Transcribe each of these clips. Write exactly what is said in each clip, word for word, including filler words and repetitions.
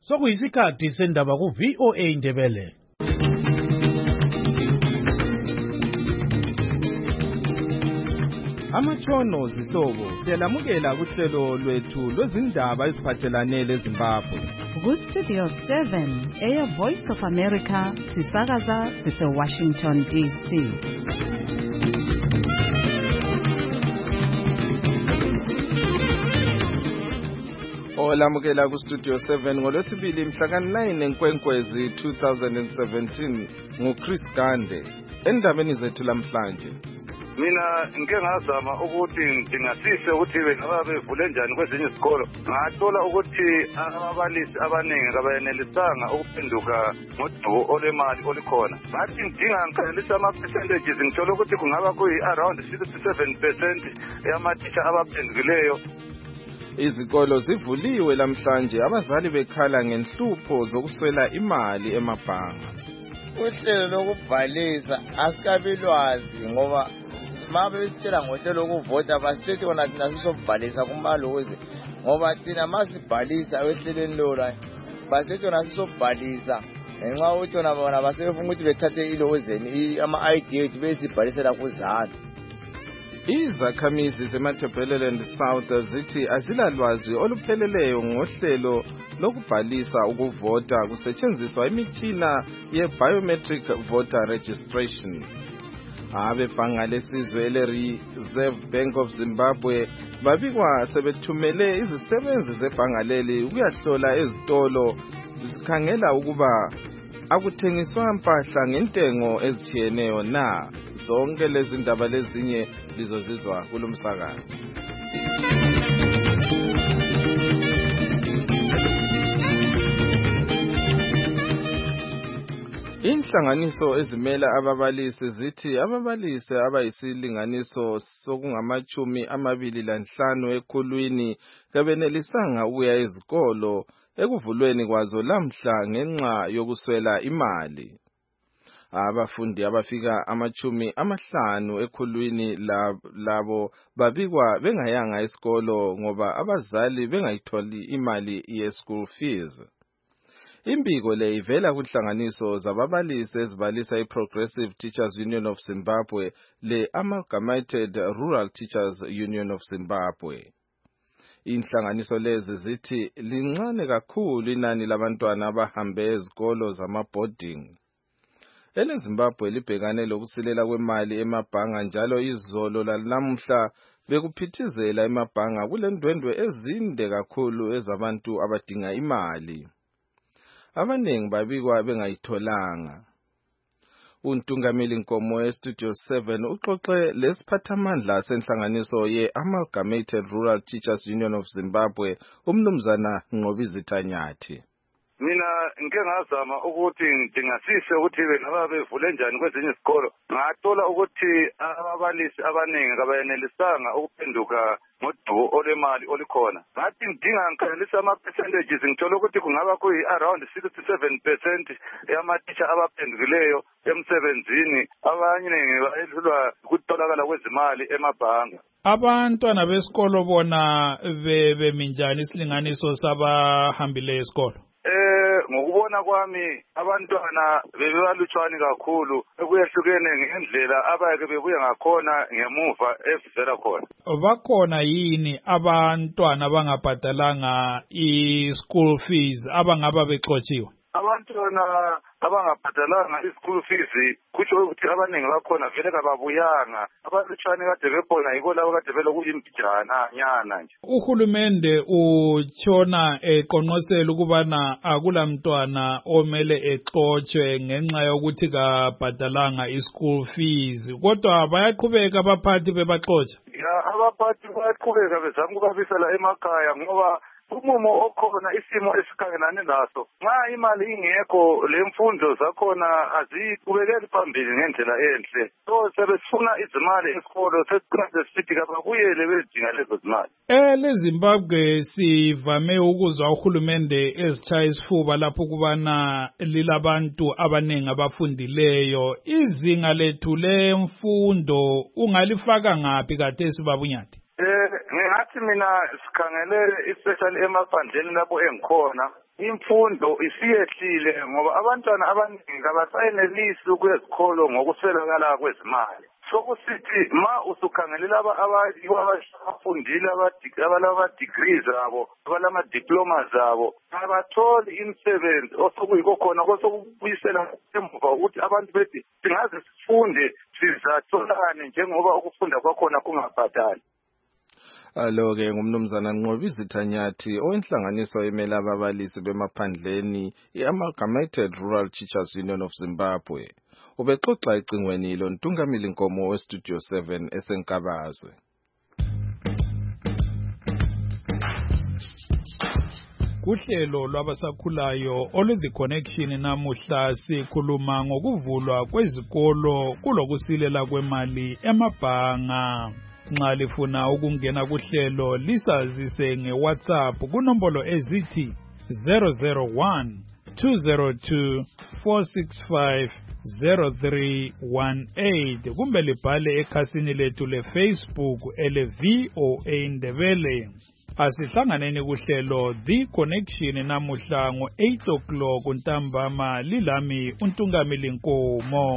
sokuyisikhathi sendaba ku V O A Ndebele. Amatshono zihlobo siyalamukela kuhlelo lwethu lwezindaba eziphathelane leZimbabwe. Ku Studio seven, Air Voice of America, sisakaza sise Washington D C. Olamukela ku Studio seven ngolwesibili mhla ka nine Nkwenkwezi two thousand seventeen nguChris Gande. Endabeni zethu lamhlanje, mina ngike ngazama ukuthi ngingasise ukuthi bengaba bevule njani kwezinye izikolo. Ngathola ukuthi ababalisi abaningi kabayenelisanga ukuphenduka ngodubo olemali olikhona. Ngathi ngidinga ngikhalisa ama percentages, ngithola ukuthi kungaba kuyi around sixty-seven percent yamathisha abaphendukileyo. Izikolo zivuliwe lamhlanje, abazali bekhala ngenhlupho zokuswela imali emabhanga. Uhlelo lokubhalisa asikabi lwazi ngoba mabe sitshela ngohlelo lokuvota basithi kona thina sisobhalisa kumalozi ngoba thina masibhalisa wehlelweni lola basithi kona sisobhalisa ngenxa ukuthi bona bona basefuna ukuthi bethathe ilozeni ama-I D ethu besibhalisela kuzana. Izakhamizi zeMatabeleland South zithi azilalwazi olupheleleyo ngohlelo lokubhalisa ukuvota kusetshenziswa imitshina ye-biometric voter registration. Abebhanga lesizwe le-Reserve Bank of Zimbabwe babikwa sebethumele izisebenzi zebhanga leli ukuyahlola ezitolo zikhangela ukuba akuthengiswa mpahla ngentengo ezitshiyeneyo na. Zonke lezi ndaba lezinye lizozizwa kulomsakazo. Inhlanganiso ezimela ababalisi zithi ababalisi abayisilinganiso sokungamachumi amabili lanhlanu ekhulwini kabenelisanga ukuya ezikolo ekuvulweni kwazo lamhla ngenxa yokuswela imali. Abafundi abafika amachumi amahlanu ekhulwini labo babikwa bengayanga esikolo ngoba abazali bengayitholi imali ye-school fees. Imbiko le ivela kunhlanganiso zababalisi ezibalisa i-Progressive Teachers Union of Zimbabwe le-Amalgamated Rural Teachers Union of Zimbabwe. Inhlanganiso lezi zithi lincane kakhulu inani labantwana abahambe ezikolo zama-boarding. EleZimbabwe libhekane lokusilela kwemali emabhanga njalo izolo lanamuhla bekuphithizela emabhanga kulendwendwe ezinde kakhulu ezabantu abadinga imali. Abanengi babikwa bengayitholanga. Untungameli Nkomo e-Studio seven uxoxe lesiphathamandla senhlanganiso ye-Amalgamated Rural Teachers Union of Zimbabwe, umnumzana Ngqobizitha Nyathi. Mina ngike ngazama ukuthi ngingasise ukuthi bengaba bevule njani kwezinye izikolo. Ngathola ukuthi ababalisi abaningi kabayenelisanga ukuphenduka ngodubo olemali olikhona. Ngathi ngidinga ngikhalisa ama percentages, ngithola ukuthi kungaba kuyi around sixty-seven percent yamathisha abaphendukileyo emsebenzini. Abanye bayehlulwa ukutholakala kwezimali emabhanga. Abantwana besikolo bona beminjani isilinganiso sabahambileyo esikolo? Eh ngokubona kwami abantwana bebebalutshwani kakhulu, kuyehlukene ngendlela abayeke bebuya ngakhona ngemuva evela khona. Bakhona yini abantwana abangabhadalanga i-school fees abangaba bexotshiwe? Abantwana abangabhadalanga i-school fees kutsho ukuthi abaningi bakhona vele kababuyanga. Abalutshwane kade bekhona yiko labo kade belokuyimbijana nyana nje. Uhulumende utshona eqonqosela ukubana akulamntwana omele exotshwe ngenxa yokuthi kabhadalanga i-school fees, kodwa bayaqhubeka abaphathi bebaxotsha. Ya, abaphathi bayaqhubeka bezama ukubabisela emakhaya ngoba umumo okhona isimo esikhangelane naso. Nxa imali ingekho lemfundo zakhona aziqhubekeli phambili ngendlela enhle. So sebesifuna izimali esikolo sesikhathi sithi kababuyele bezidinga lezo zimali. EleZimbabwe sivame ukuzwa uhulumende ezitshaya isifuba lapho kubana lilabantu abanengi abafundileyo. Izinga lethu lemfundo ungalifaka ngaphi kade sibabunyati? Eh ngathi mina sikhangele especially emaphandleni lapho engikhona imfundo isiyehlile ngoba abantwana abaningi abasayenelisi ukuya ezikolo ngokuswelakala kwezimali. Sokusithi ma usukhangelela abafundile abalama degrees zabo abalama diplomas zabo abatholi imisebenzi osokuyikho khona kosokubuyisela emuva ukuthi abantu bethi singaze sifunde sizatholani njengoba ukufunda kwakhona kungabhadali. Alo-ke ngumnumzana Nqobi Zithanyathi owenhlanganiso emela ababalisi bemaphandleni i-Amalgamated Rural Teachers Union of Zimbabwe. Ubexoxa ecingweni lo Ntungamili Nkomo we-Studio seven esenkabazwe. Kuhlelo lwabasakhulayo oluthi connection namuhla sikhuluma ngokuvulwa kwezikolo kulokusilela kwemali emabhanga. Nxa lifuna ukungena kuhlelo lisazise ngeWhatsApp kunombolo ezithi zero zero one two zero two four six five zero three one eight kumbe libhale ekhasini lethu leFacebook ele V O A Ndebele. Asihlanganeni kuhlelo The Connection namuhla ngo eight o'clock ntambama lilami uNtungamili Nkomo.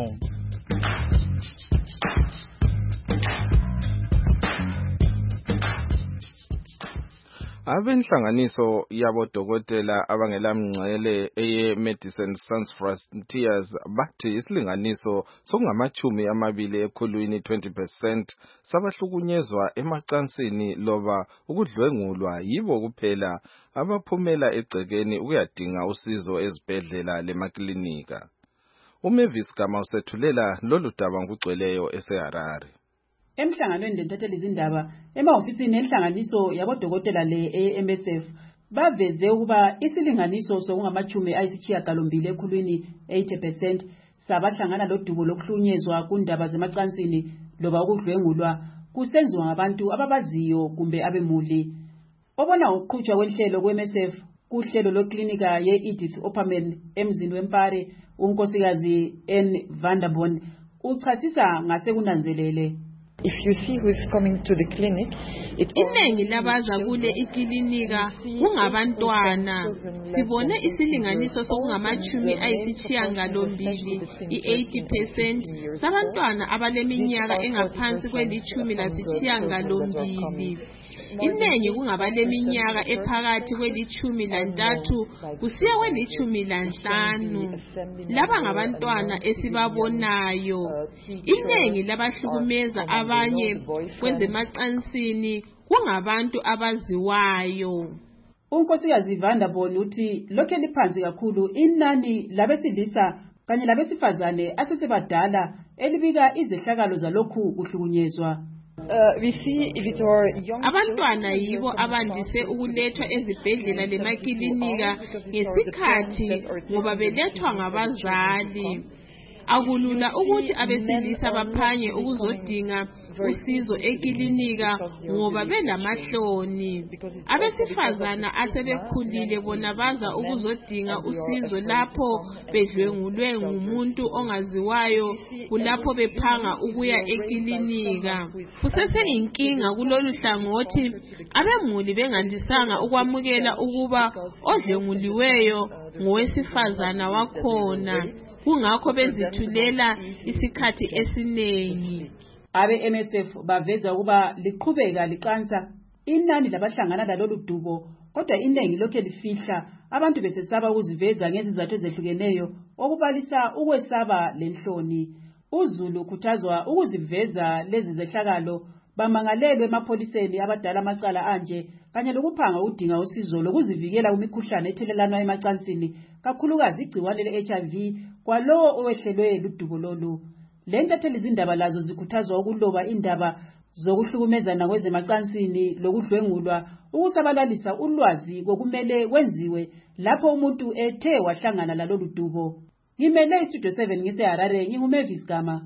Abenhlanganiso yabodokotela abangelamngcele eye Medicine Sans Frontiers bathi isilinganiso sokungamachumi amabili ekhulwini twenty percent sabahlukunyezwa emacansini loba ukudlwengulwa yibo kuphela abaphumela egcekeni ukuyadinga usizo ezibhedlela lemaklinika. uMavis Gama usethulela lolu daba ngugcweleyo eseHarare. Emhlanganweni lentathelizindaba izindaba emahofisini enhlanganiso yabodokotela le M S F baveze ukuba isilinganiso sokungamachumi ayisishiyagalombili ekhulwini eighty percent sabahlangana lodubo lokuhlunyezwa kundaba zemacansini loba ukudlwengulwa kusenziwa ngabantu ababaziyo kumbe abemuli. Obona ukuqhutshwa kwenhlelo kwe-M S F kuhlelo loklinika ye-Edith Opperman emzini wempare unkosikazi N Vanderbon uchasisa ngasekunanzelele. If you see who is coming to the clinic, it inengi labaza kule ikilinika kungabantwana. Sibone isilinganiso sokungamachumi ayisishiyagalombili i-eighty percent sabantwana abaleminyaka engaphansi kwelichumi lasishiyagalombili. Inengi kungabaleminyaka ephakathi kwelichumi lantathu kusiya kwelichumi lanhlanu. Laba ngabantwana esibabonayo. Inengi labahlukumeza abanye kwezemacansini kungabantu abaziwayo. Unkosikazi Vanderbon uthi lokho liphansi kakhulu inani labesilisa kanye labesifazane asesebadala elibika izehlakalo zalokhu kuhlukunyezwa. Uh, we see with our young abantwana yibo abandise ukulethwa ezibhedlela lemakilinika ngesikhathi ngoba belethwa ngabazali. Akulula ukuthi abesilisa baphanye ukuzodinga usizo ekilinika ngoba belamahloni. Abesifazana asebekhulile bona baza ukuzodinga usizo lapho bedlwengulwe ngumuntu ongaziwayo kulapho bephanga ukuya ekilinika. Kusese inkinga kulolu hlangothi abemuli bengandisanga ukwamukela ukuba odlwenguliweyo ngowesifazana wakhona. Kungakho bezithulela isikhathi esinengi. Abe M S F baveza ukuba liqhubeka liqansa inani labahlangana lalolu dubo kodwa inengi lokho lifihla abantu besesaba ukuziveza ngezizathu ezehlukeneyo okubalisa ukwesaba lenhloni. uZulu ukhuthazwa ukuziveza lezi zehlakalo bamangalelwe emapholiseni abadala amacala anje kanye lokuphanga udinga usizo lokuzivikela kumikhuhlane ethelelana emacansini kakhulukazi igciwane le-H I V kwalowo owehlelwe ludubo lolu. Le ntathelizindaba izindaba lazo zikhuthazwa ukuloba indaba zokuhlukumezana kwezemacansini lokudlwengulwa ukusabalalisa ulwazi kokumele kwenziwe lapho umuntu ethe wahlangana lalolu dubo. Ngimele iStudio seven ngiseHarare nginguMavis Gama.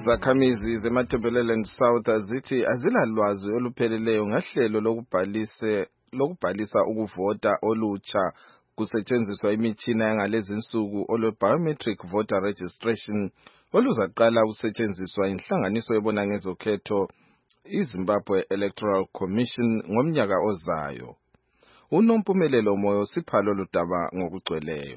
Izakhamizi zeMatabeleland South zithi azilalwazi olupheleleyo ngahlelo lokubhalisa lokubhalisa ukuvota olutsha kusetshenziswa imitshina yangalezi insuku olo biometric voter registration oluzaqala ukusetshenziswa inhlanganiso ebona ngezokhetho iZimbabwe Electoral Commission ngomnyaka ozayo. Unompumelelo Moyo siphalo ludaba ngokugcweleyo.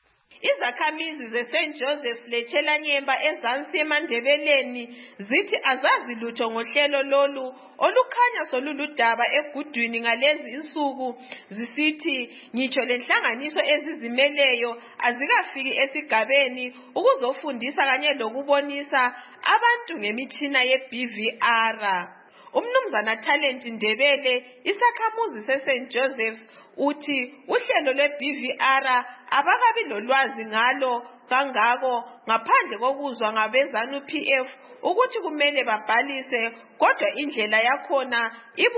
Izakhamizi ze-Saint Joseph's leChelanyemba ezansi eMandebeleni zithi azazi lutho ngohlelo lolu olukhanya soluludaba egudwini ngalezi insuku, zisithi ngitsho lenhlanganiso ezizimeleyo azikafiki esigabeni ukuzofundisa kanye lokubonisa abantu ngemitshina ye-B V R. Umnumzana Talent Ndebele, isakhamuzi se-Saint Joseph's, uthi uhlelo lwe-B V R abakabi lolwazi ngalo kangako ngaphandle kokuzwa ngabezanu P F ukuthi kumele babhalise, kodwa indlela yakhona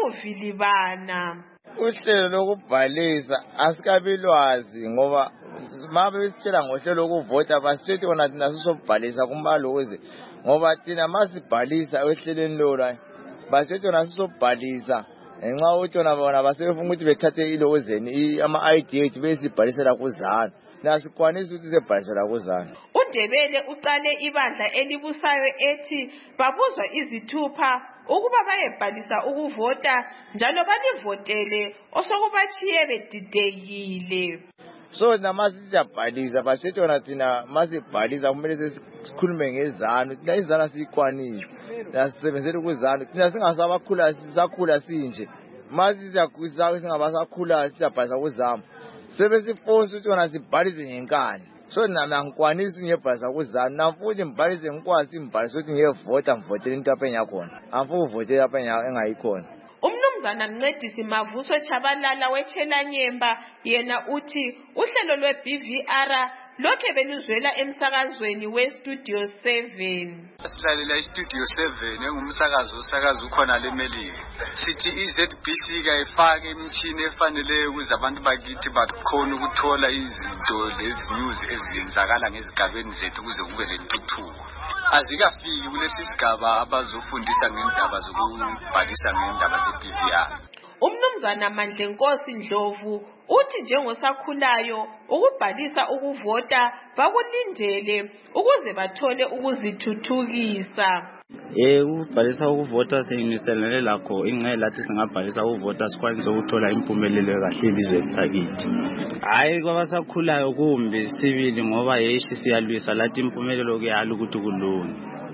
ibuvilibana. Uhlelo lokubhalisa asikabi lwazi ngoba mabe besitshela ngohlelo lokuvota basithi kona thina sisobhalisa kumaloze ngoba thina masibhalisa ohlelweni lolo basithi kona sisobhalisa ngenxa utshona bona basefuna ukuthi bethathe ilozeni ama I D ethu besibhalisela kuzana nasikwanisa ukuthi sibhalisela kuzana. uNdebele uqale ibandla elibusayo ethi babuzwa izithupha ukuba bayebhalisa ukuvota njalo balivotele osokubachiye bedidekile. So namasijabhalisa basithi kona thina masibhalisa kumele sikhulume ngezanu thina izana siyikwanisa nasisebenzele kuzana thina singasabakhula sisakhula sinje masizakuza singabasakhula sijabhalisa kuzama sebesifonsa ukuthi kona sibhalise ngenkani. So nami ngikwanisa ngebhalisa kuzana nafuthi ngibhalise ngikwazi ngibhalisa ukuthi ngiyevota ngivotele into apha enyakhona amfuthi uvotele apha engayikhona. Umnumzana Mncedisi Mavuso Chabalala weChelanyemba yena uthi uhlelo lwe-B V R lokhe beluzwela emsakazweni we-Studio seven. Silalela i-Studio seven engumsakazo usakazo ukhona leMelika. Sithi i-Z B C kayifake imitshini efaneleyo ukuze abantu bakithi bakhona ukuthola izinto lezi news ezenzakala ngezigabeni zethu ukuze kube lentuthuko. Azikafiki kulesi sigaba abazofundisa ngendaba zokubhalisa ngendaba ze-B V R. Umnumzana Mandlenkosi Ndlovu uthi njengosakhulayo ukubhalisa ukuvota bakulindele ukuze bathole ukuzithuthukisa. Eh ukubhalisa ukuvota siyiniselele lakho ingcele lathi singabhalisa ukuvota sikwanise ukuthola impumelelo kahle elizweni lakithi. Hayi kwabasakhulayo kumbe sibili ngoba yeshi siyalwisa lathi impumelelo kuyala ukuthi kulunge.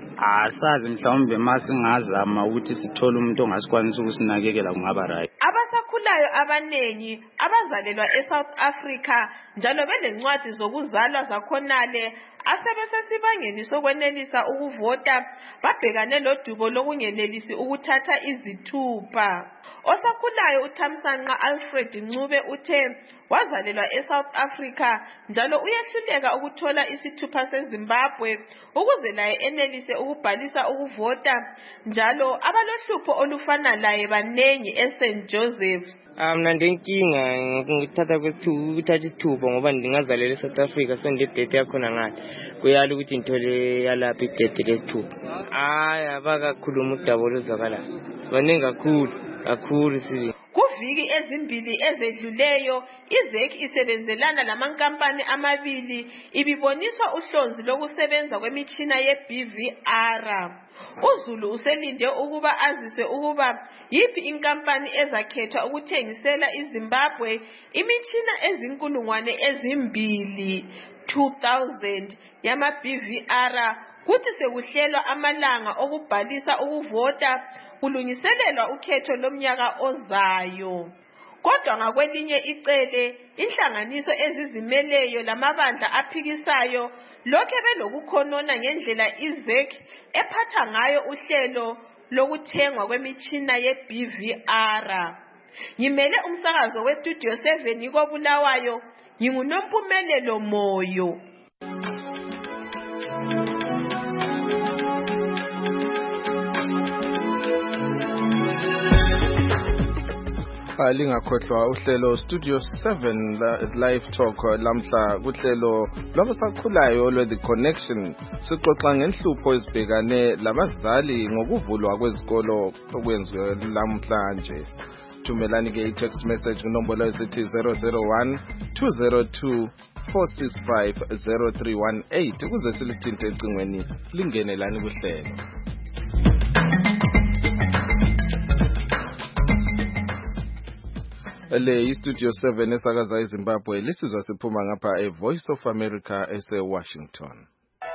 Asazi mhlawumbe masingazama ukuthi sithole umuntu ongasikwanisa ukusinakekela kungaba right. Abasakhulayo abanengi abazalelwa eSouth Africa njalo belencwadi zokuzalwa zakhonale asebesesibangeni sokwenelisa ukuvota babhekane lodubo lokungenelisi ukuthatha izithupha. Osakhulayo uThamsanqa Alfred Ncube uthe wazalelwa eSouth Africa njalo uyehluleka ukuthola isithupha seZimbabwe ukuze laye enelise ukubhalisa ukuvota njalo abalohlupho olufana laye banengi eSaint Joseph's. Mina ndenkinga ngithatha ukuthatha isithupha ngoba ndingazalela eSouth Africa sendidate yakhona ngathi kuyala ukuthi ngithole yalapha idate lesithupha. Hayi abakakhuluma udaba oluzakala baningi kakhulu kakhulu sibi. Kuviki ezimbili ezedluleyo iZEC isebenzelana lamankampani amabili ibiboniswa uhlonzi lokusebenza kwemitshina ye-B V R. uZulu uselinde ukuba aziswe ukuba yipi inkampani ezakhethwa ukuthengisela iZimbabwe imitshina ezinkulungwane ezimbili two thousand yama-B V R kuthi sekuhlelwa amalanga okubhalisa ukuvota kulungiselelwa ukhetho lomnyaka ozayo. Kodwa ngakwelinye icele inhlanganiso ezizimeleyo lamabandla aphikisayo lokhe belokukhonona ngendlela iZEC ephatha ngayo uhlelo lokuthengwa kwemitshina ye-B V R. Ngimele umsakazo we-Studio seven koBulawayo, nginguNompumelelo Moyo. Lingakhohlwa uhlelo Studio seven Live Talk lamhla kuhlelo lwabasakhulayo lwe-The Connection sixoxa ngenhlupho ezibhekane labazali ngokuvulwa kwezikolo okwenziwe lamhlanje. Thumelani ke i-text message kunombolo esithi zero zero one two zero two four six five zero three one eight ukuze silithinte ecingweni lingenelani kuhlelo. Le Studio seven esakaza eZimbabwe lisizwa siphuma ngapha e Voice of America ese Washington.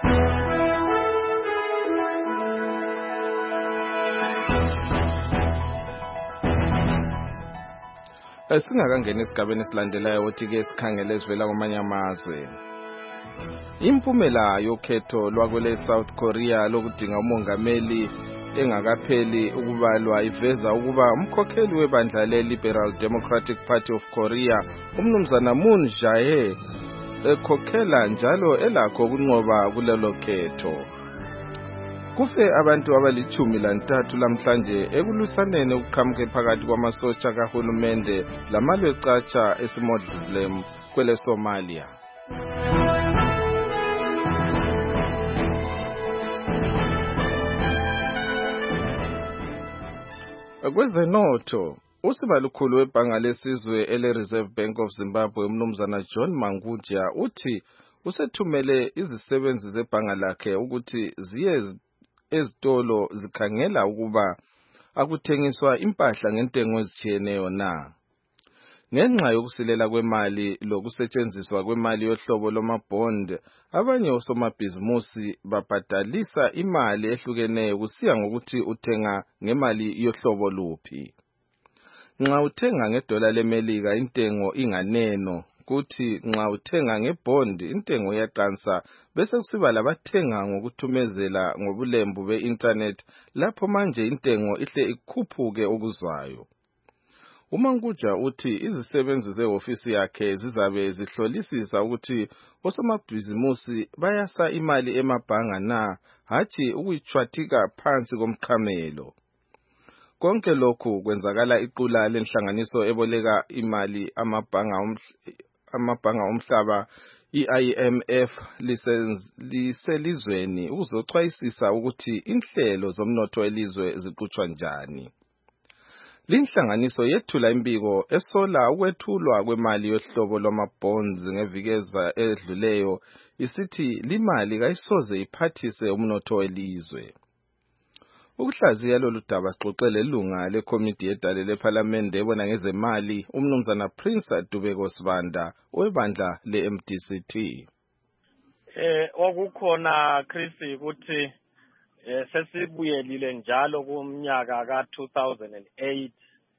Singakangena esigabeni esilandelayo othi ke sikhangele sivela kwamanye amazwe. Impumela yokhetho lwakwele South Korea lokudinga umongameli engakapheli ukubalwa iveza ukuba umkhokheli webandla le-Liberal Democratic Party of Korea umnumzana Moon Jae ekhokhela njalo elakho kunqoba kulelo khetho. Kufe abantu abalichumi lantathu lamhlanje ekulusaneni ukuqhamuke phakathi kwamasotsha kahulumende lamalwe catsha eSomaliland kwele Somalia. Kwezenotho usibalukhulu webhanga lesizwe ele-Reserve Bank of Zimbabwe umnumzana John Manguja uthi usethumele izisebenzi zebhanga lakhe ukuthi ziye ezitolo zikhangela ukuba akuthengiswa impahla ngentengo ezitshiyeneyo na. Ngenxa yokusilela kwemali lokusetshenziswa kwemali yohlobo lomabond, abanye osomabhizimusi babhadalisa imali ehlukeneyo kusiya ngokuthi uthenga ngemali yohlobo luphi. Nxa uthenga ngedola leMelika intengo inganeno, kuthi nxa uthenga ngebond intengo iyaqansa bese kusiba labathenga ngokuthumezela ngobulembu be-internet lapho manje intengo ihle ikhuphuke okuzwayo. uManguja uthi izisebenzi zehofisi yakhe zizabe zihlolisisa ukuthi osomabhizimusi bayasa imali emabhanga na hathi ukuyichwathika phansi komqhamelo. Konke lokhu kwenzakala iqula lenhlanganiso eboleka imali amabhanga amabhanga omhlaba i-I M F liselizweni ukuzochwayisisa ukuthi inhlelo zomnotho elizwe ziqhutshwa njani. Linhlanganiso yethula imbiko esola ukwethulwa kwemali yohlobo lwamabonds ngevikeza edluleyo isithi limali kayisoze iphathise umnotho welizwe. Ukuhlaziya lolu daba sixoxele ilunga lekomiti yedale lePhalamende ebona ngezemali umnumzana Prince Dubeko Sibanda webandla le-M D C T. Eh okukhona Chris ukuthi eh sesibuyelile njalo kumnyaka ka two thousand eight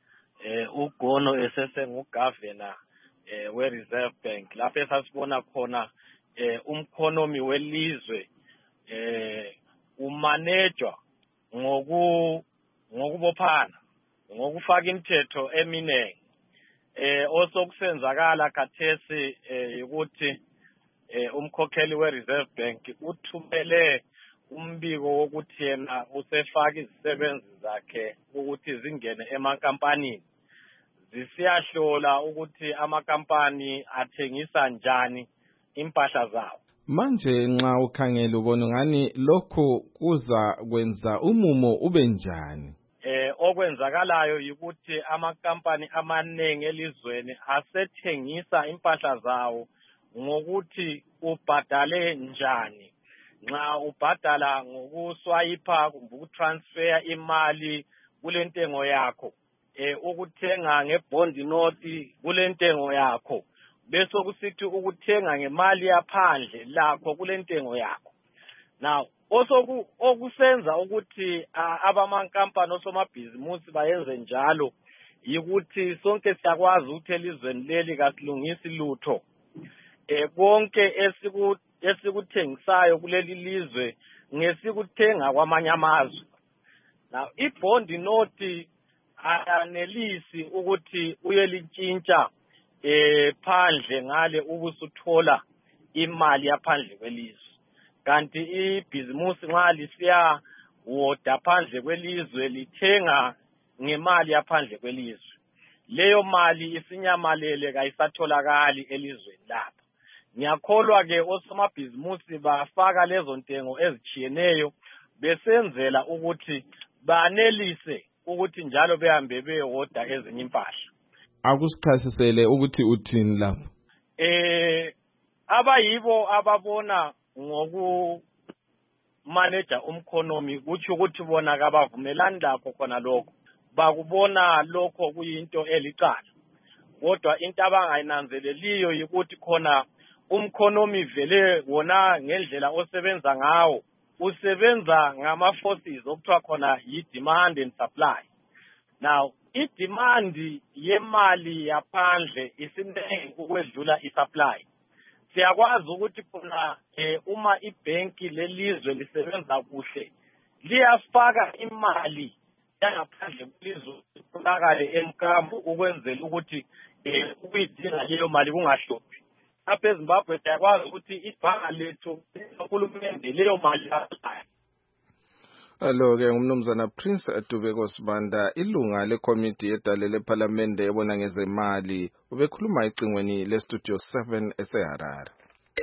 eh uGono esesengugovernor eh we-Reserve Bank lapho esasibona khona eh umkhonomi welizwe eh umanejwa ngoku ngokubophana ngokufaka imithetho eminengi eh osokusenzakala khathesi eh ukuthi eh umkhokheli we-Reserve Bank uthumele umbiko wokuthi yena usefaka izisebenzi zakhe ukuthi zingene emankampanini zisiyahlola ukuthi amakampani athengisa njani impahla zawo. Manje nxa ukhangela ubona ngani lokho kuza kwenza umumo ube njani? Eh okwenzakalayo ukuthi amakampani amanengi elizweni asethengisa impahla zawo ngokuthi ubhadale njani. Nxa ubhadala ngokuswiper kumbe ukutransfer imali kulentengo yakho eh ukuthenga ngebond note kulentengo yakho bese kusithi ukuthenga ngemali yaphandle lakho kulentengo yakho. Now osoku okusenza ukuthi abamankampani osomabhizimusi bayenze njalo yikuthi sonke siyakwazi ukuthi elizweni leli kasilungisi lutho eh konke esiku esikuthengisayo kuleli lizwe ngesikuthenga kwamanye amazwe. Now ibond note ayanelisi ukuthi uyelitshintsha eh phandle ngale ubusuthola imali yaphandle kwelizwe. Kanti ibhizimusi nxa lisiya woda phandle kwelizwe lithenga ngemali yaphandle kwelizwe. leyo mali isinyamalele kayisatholakali elizweni lapha. Ngiyakholwa ke osomabhizimusi bafaka lezo ntengo ezichiyeneyo besenzela ukuthi banelise ukuthi njalo behambe beyoda ezinye impahla. Akusichasisele ukuthi uthini lapho. Eh abayibo ababona ngoku manager umkhonomi kuthi ukuthi bona kabavumelani lapho khona lokho. Bakubona lokho kuyinto elicala. Kodwa into abangayinanzeleliyo ukuthi khona umkhonomi vele wona ngendlela osebenza ngawo usebenza ngama forces okuthiwa khona yi demand and supply. Now i-demand yemali yaphandle isinengi ukwedlula i-supply. Siyakwazi ukuthi khona uma ibhenki lelizwe lisebenza kuhle liyafaka imali yangaphandle kwelizwe itholakale emkambo ukwenzela ukuthi ukuyidinga leyo mali kungahluphi. Apha eZimbabwe siyakwazi ukuthi ibhanga lethu uhulumende leyo mali yayo. Alo ke ngumnumzana Prince Adubeko Sibanda ilunga lekomiti yedale leParliament ebona ngezemali ubekhuluma icingweni le Studio seven eseHarare.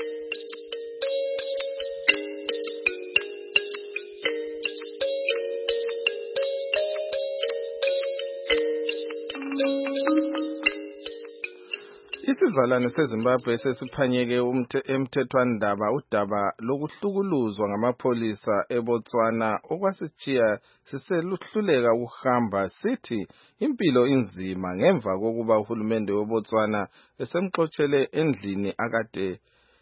Isizalwane seZimbabwe sesiphanyeke emthethwandaba udaba lokuhlukuluzwa ngamapholisa eBotswana okwasitshiya siseluhluleka ukuhamba sithi impilo inzima ngemva kokuba uhulumende weBotswana esemxoxele endlini akade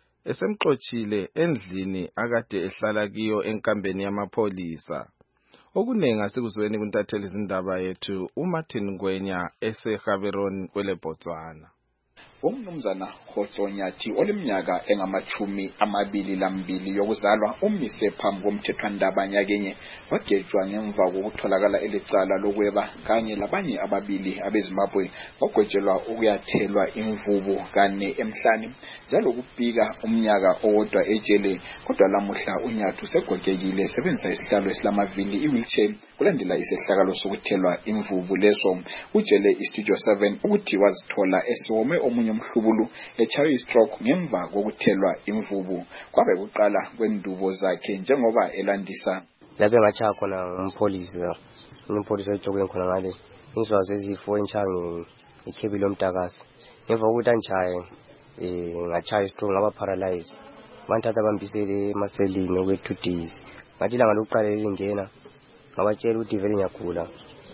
esemxoxile endlini akade ehlala kiyo enkambeni yamapholisa. Okunengi asikuzweni kuntatheli izindaba yethu uMartin Ngwenya eseGaborone kwele Botswana. Umnumzana Khotsonyathi oleminyaka engamachumi amabili lambili yokuzalwa umise phambi komthethwandaba nyakenye wagejwa ngemva kokutholakala elicala lokweba kanye labanye ababili abeZimbabwe bagwejelwa ukuyathelwa imvubu kane emhlani njalo kubika umnyaka owodwa ejele. Kodwa lamuhla uNyathi usegogekile sebenzisa isihlalo esilamavili i-wheelchair kulandela isehlakalo sokuthelwa imvubu leso. Ujele iStudio seven ukuthi wazithola esiwome omunye umhlubulu echawe istroke ngemva kokuthelwa imvubu. Kwabe kuqala kwendubo zakhe njengoba elandisa. Lapho ngachaya khona umpholisa umpholisa ejokweni khona ngale insizwa zezifo entshange ikhebile lomtakasi ngemva kokuthi anchaye eh ngachaya istroke ngaba paralyzed banthatha bambisele emaselini okwe two days. Ngathi langa lokuqala lingena ngabatshela ukuthi vele ngiyagula.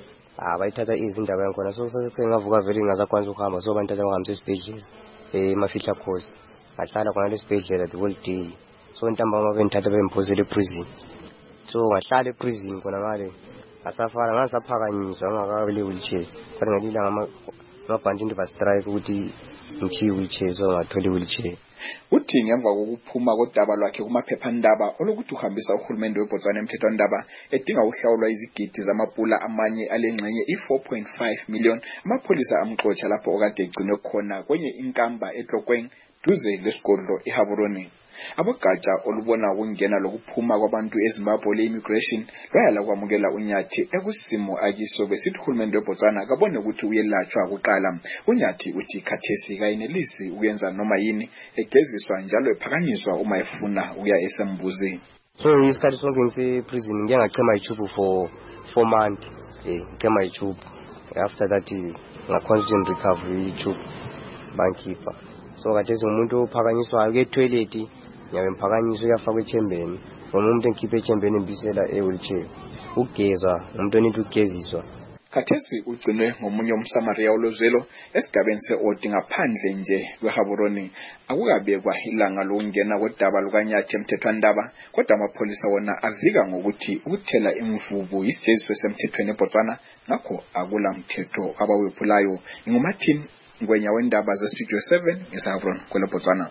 Ah bayithatha izindaba yakhona so sengavuka vele ngazakwanza ukuhamba so banthatha bangihambisa esibhedlela eh mafihla khosi ngahlala khona lesibhedlela the whole day. So ntambama bengithatha bemphosela eprison. So ngahlala eprison khona ngale asafara ngasaphakanyiswa ngakabele wheelchair kodwa ngalila ngama mabhandi into bastrike ukuthi ngichi wheelchair so ngathole wheelchair. Uthi ngemva kokuphuma kodaba lwakhe kumaphephandaba olokuthi uhambisa uhulumende weBotswana emthethwandaba edinga uhlawulwa izigidi zamapula amanye alengxenye i-four point five million amapholisa amxotsha lapho okade egcinwe khona kwenye inkamba eTlokweni duze lesigodlo eGaborone. Abogatsha olubona ukungena lokuphuma kwabantu eZimbabwe le-immigration lwayala kwamukela uNyathi ekusimo akiso besithi uhulumende weBotswana kabone ukuthi uyelatshwa kuqala. uNyathi uthi khathesi kayinelisi ukuyenza noma yini egeziswa njalo ephakanyiswa uma efuna ukuya esembuzini. So isikhathi sonke ngiseprison ngike ngachema ichubu for four months eh ngechema ichubu. After that ngakhontinue recovery ichubu bankipa. So khathesi umuntu ophakanyiswayo ke toilet yabe mphakanyiswa uyafaka echembeni umuntu engikhiphe echembeni embisela e-wheelchair ugezwa umuntu onithi ugeziswa. Khathesi ugcinwe ngomunye umsamaria olozelo esigabeni se-Odi ngaphandle nje kweGaborone. Akukabekwa ilanga lokungena kodaba lukaNyathi emthethwandaba kodwa amapholisa wona avika ngokuthi ukuthela imvubu isijeziso semthethweni eBotswana ngakho akula mthetho abawephulayo. NguMartin Ngwenya wendaba zeStudio seven eGaborone kwele Botswana.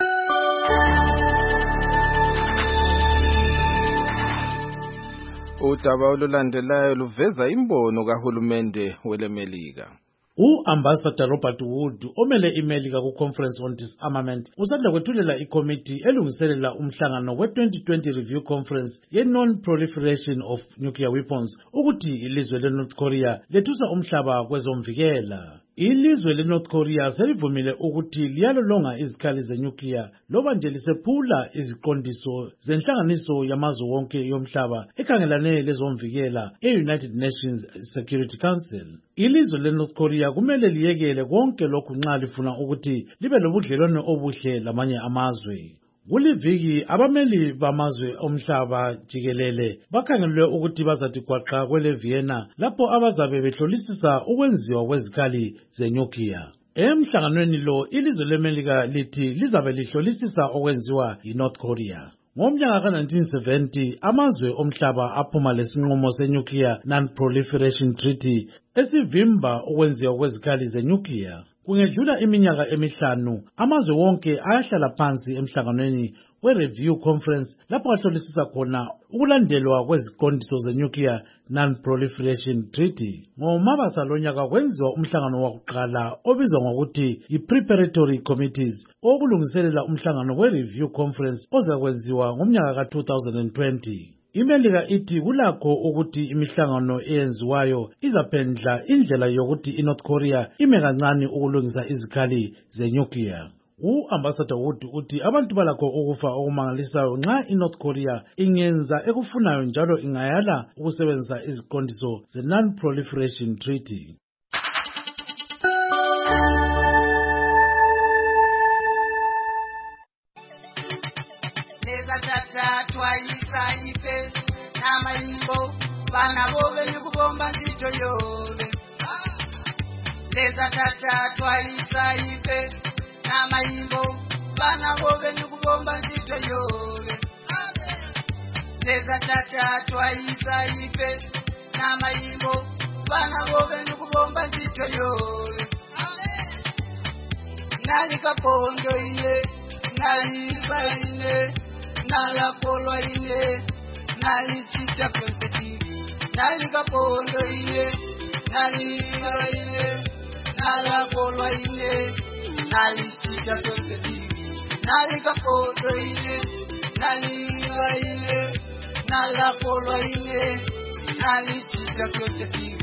Udaba olulandelayo luveza imbono kahulumende weleMelika. U-Ambassador Robert Wood omele iMelika ku-Conference on Disarmament usanda kwethulela ikomiti elungiselela umhlangano we-twenty twenty Review Conference ye-Non-Proliferation of Nuclear Weapons ukuthi ilizwe le-North Korea lethusa umhlaba kwezomvikela. Ilizwe leNorth Korea selivumile ukuthi liyalolonga izikhali zenuclear loba nje lisephula iziqondiso zenhlanganiso yamazwe wonke yomhlaba ekhangelane lezomvikela e-United Nations Security Council. Ilizwe leNorth Korea kumele liyekele konke lokhu nxa lifuna ukuthi libe lobudlelwano obuhle lamanye amazwe. Kuliviki abameli bamazwe omhlaba jikelele bakhangelwe ukuthi bazathi gwaqa kwele Vienna lapho abazabe behlolisisa ukwenziwa kwezikhali zenuclear. Emhlanganweni lo ilizwe leMelika lithi lizabe lihlolisisa okwenziwa yiNorth Korea. Ngomnyaka ka nineteen seventy amazwe omhlaba aphuma lesinqumo seNuclear Non-Proliferation Treaty esivimba okwenziwa kwezikhali zenuclear. Kungedlula iminyaka emihlanu amazwe wonke ayahlala phansi emhlanganweni we-Review Conference lapho ahlolisisa khona ukulandelwa kweziqondiso zeNuclear Non-Proliferation Treaty. Ngomabasa lonyaka kwenziwa umhlangano wakuqala obizwa ngokuthi i-Preparatory Committees okulungiselela umhlangano we-Review Conference ozakwenziwa ngomnyaka ka two thousand twenty. IMelika ithi kulakho ukuthi imihlangano eyenziwayo izaphendla indlela yokuthi iNorth Korea ime kancane ukulungisa izikhali zenuclear. U-Ambassador Wood uthi abantu balakho ukufa okumangalisayo nxa iNorth Korea ingenza ekufunayo njalo ingayala ukusebenzisa iziqondiso ze-Non-Proliferation Treaty. Namayimbo bana bobe nikubomba ndito yobe leza tata twaisa ipe namayimbo bana bobe nikubomba ndito yobe leza tata twaisa ipe namayimbo bana bobe nikubomba ndito yobe nali kapondo iye nali baine nala kolwa iye nali chicha positive nali kapondo iye nali iye nala kolwa iye nali chicha positive nali kapondo iye nali iye nala kolwa iye nali chicha positive.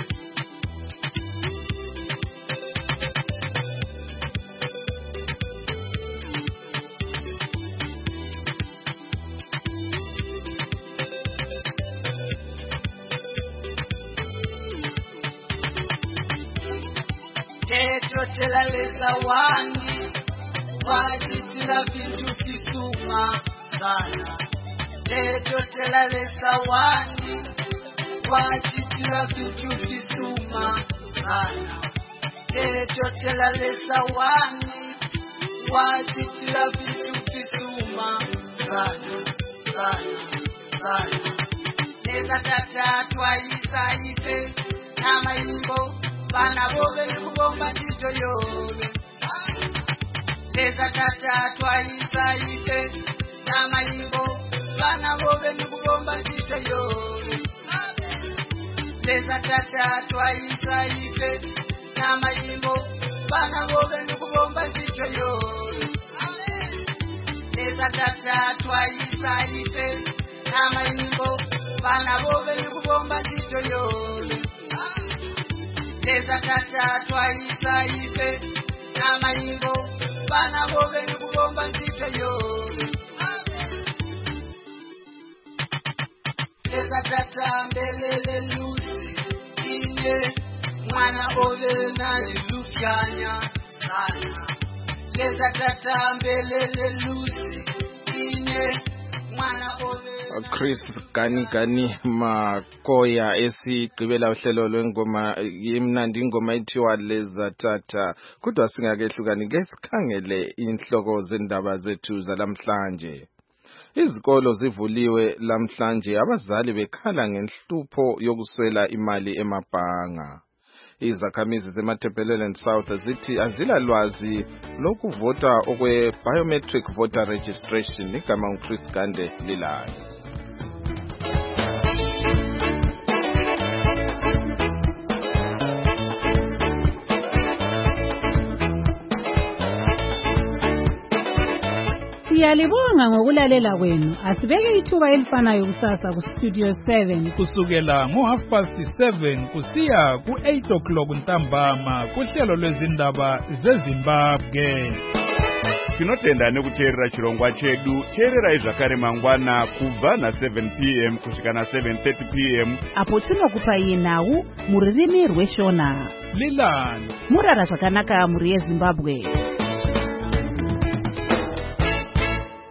Tela leza wangi wajitila vintu kisuma sana. Teto tela leza wangi wajitila vintu kisuma sana. Teto tela leza wangi wajitila vintu kisuma sana sana sana. Leza tata twaisa ipe namayimbo bana bobe nikubomba ndito yobe leza tata twaisa ipe namayimbo bana bobe nikubomba ndito yobe leza tata twaisa ipe namayimbo bana bobe nikubomba ndito yobe leza tata twaisa ipe namayimbo bana bobe nikubomba ndito yobe leza tata twaisa ipe namayimbo bana bobe nikubomba ndito yobe leza tata mbelele lusi inye mwana bobe nalilufyanya sana leza tata mbelele lusi inye mwana bobe. Chris Gani Gani Makoya esigqibela uhlelo lwengoma imnandi ingoma ethiwa leza tata. Kodwa singakehlukani ke sikhangele inhloko zendaba zethu zalamhlanje. Izikolo zivuliwe lamhlanje abazali bekhala ngenhlupho yokuswela imali emabhanga. Izakhamizi zeMatabeleland South zithi azila lwazi lokuvota okwe biometric voter registration. Igama uChris Gande lilayo. Siyalibonga ngokulalela kwenu. Asibeke ithuba elifanayo kusasa ku Studio seven kusukela ngo half past seven kusiya ku eight o'clock ntambama kuhlelo lwezindaba zeZimbabwe. Tinotenda nekuteerera chirongwa chedu. Teererai zvakare mangwana kubva na seven p m kusvika na seven thirty p m apo tinokupai nhau muririmi rweshona. Lilani murara zvakanaka muri yeZimbabwe.